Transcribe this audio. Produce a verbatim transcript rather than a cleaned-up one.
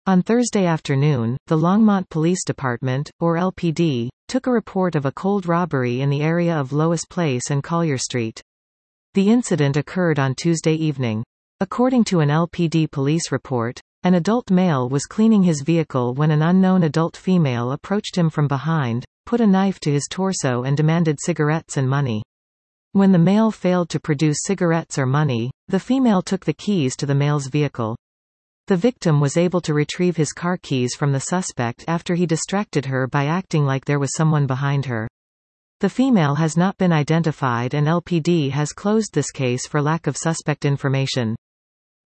On Thursday afternoon, the Longmont Police Department, or L P D, took a report of a cold robbery in the area of Lois Place and Collier Street. The incident occurred on Tuesday evening. According to an L P D police report, an adult male was cleaning his vehicle when an unknown adult female approached him from behind, put a knife to his torso and demanded cigarettes and money. When the male failed to produce cigarettes or money, the female took the keys to the male's vehicle. The victim was able to retrieve his car keys from the suspect after he distracted her by acting like there was someone behind her. The female has not been identified and L P D has closed this case for lack of suspect information.